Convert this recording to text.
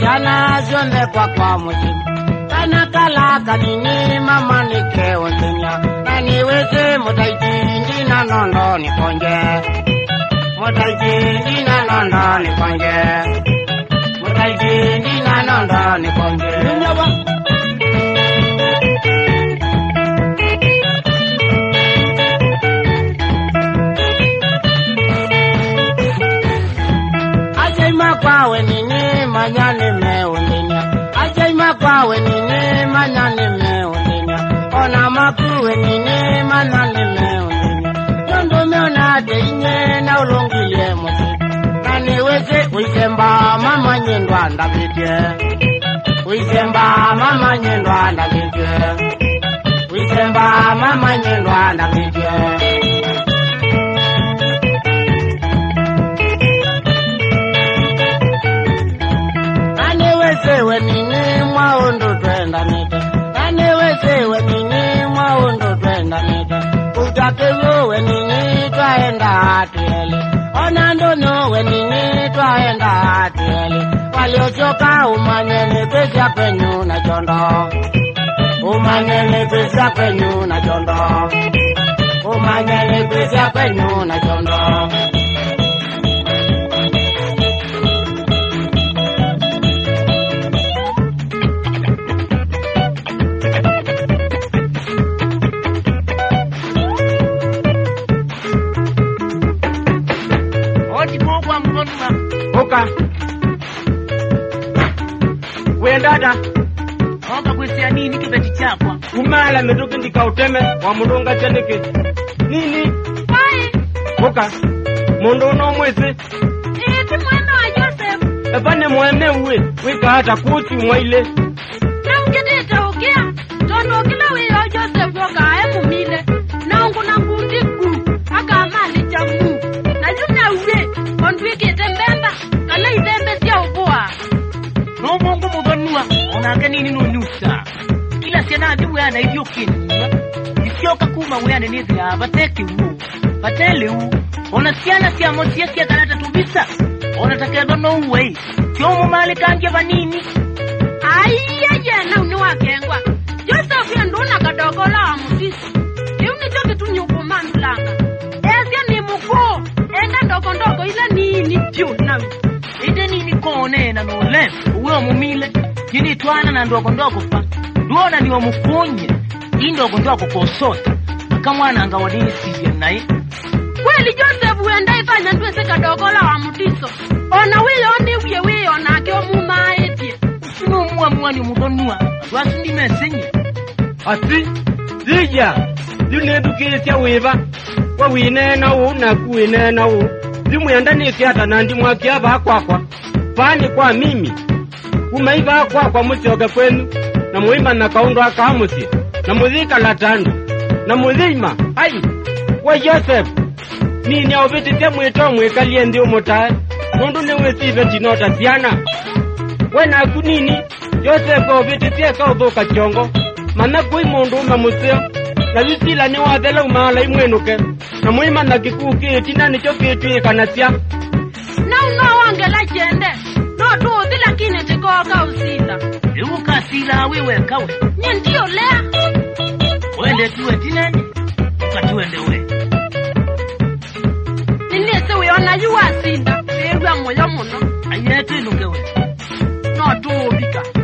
kana zonde kwa muzimu kana kala kanini mama nike ondinya nani weze motaiji ndina nondo nikonje motaiji ndina nondo nikonje motaiji ndina nondo nikonje Kwawe nini manyane meuninya ajaima kwawe nini manyane meuninya ona makuwe nini manane meuninya yondo meona teinye na ulongilie musi nani weze uisemba mama nyendwa ndabidye uisemba mama nyendwa ndabidye uisemba mama nyendwa ndabidye Wewe nini mwaondo twenda nite wewe nini mwaondo twenda nite utakewe nini twaenda ateli ona ndono we nini twaenda ateli waliochoka umanyeni pesa kwenyu na chondo umanyeni pesa kwenyu na chondo umanyeni pesa kwenyu na chondo Oka Wendada Oka kwisia nini kibeti chakwa Umala meduki ndika uteme wa mudunga cheneke Nini Wai Oka Mundu uno mwezi Iti mwendo wa Joseph Epane mweme uwe Wika hata kuti mwaile Na mkidita ukia Tondo kila wio Joseph waka emu mile Na ungu na kundiku Haka amali jamu Na yuna uwe Ondwiki tembemba Kana itembe siya upoa Mungu muganua Onanga nini nunusa Kila siya nadi weana hivyo kini Isioka kuma weana nizi ya bateki uu Batele uu Ona siana siya mosia siya kanata tubisa Ona takia dono uwe Chomu mali kangia vanini Aiye na unuwa kengwa Joseph ya nduna kadogola wa mutisi Iuni choki tunyuku manulanga Ezia ni mkuu Enda ndoko ila nini piu na Ide nini kone na nole Uwe mumile Jini tuana na ndoko pa Duona ni wa mukunye Indoko kosota Akamwana anga wadini siya nai Kweli Joseph uenda ifanya ndwese kadogola wa mutiso Ona wiyo na akio muma etie Sino mwani mudonua Wasi ndi mesenye Asi Zija Zinedu kisia weva Wawine na u na kuine na u Zimuyanda nisiata na ndi mwakiava kwa Fani kwa mimi Umeiva kwa musioga kwenu Na muima na kaundo akamusi Na muzika latando Na muzima Hai Wa Joseph Nini ya uviti te mwito mwekalie ndi umotae Mundu ni wesive tinota siana Wena kunini Joseph wa uviti te kaudhuka chongo Mana kui mundu umemusio Na visila ni wathela umala imwenuke Na muima na kikuu kitina nicho kitu kanasya Na uno wangela jende No tuuthi lakini tikoka usila Iuka sila wewe kawe Nyendio lea Wende tuwe tinani Katuende we Nini suwe ona yuwa sinda Ewa moyo muno Ayetu inukewe No tuubika